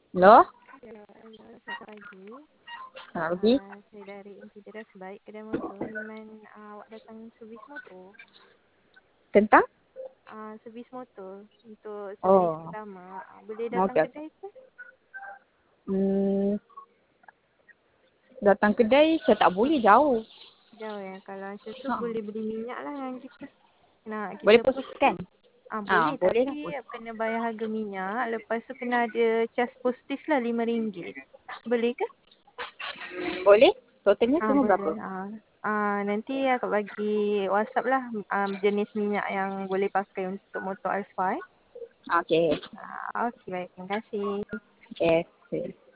Loh, Hello, hello, selamat pagi. selamat pagi. Saya dari Intidrah Sebaik Kedai Motor. Di mana awak datang servis motor? Tentang? Servis motor untuk servis Oh, pertama. Boleh datang okey, okey. kedai ke? Hmm, datang kedai saya tak boleh, jauh. Jauh ya. Kalau macam tu Ha. boleh beli minyak lah dengan kita. Nak Boleh kita post kan? posting. Boleh, Boleh lah tapi post. kena bayar harga minyak. Lepas tu kena ada cas postage lah RM5. Boleh ke? Boleh? Totalnya semua berapa? Boleh. Nanti akak bagi WhatsApp lah jenis minyak yang boleh pakai untuk motor Alfa. Okey. Okey, baik. Terima kasih. Okey.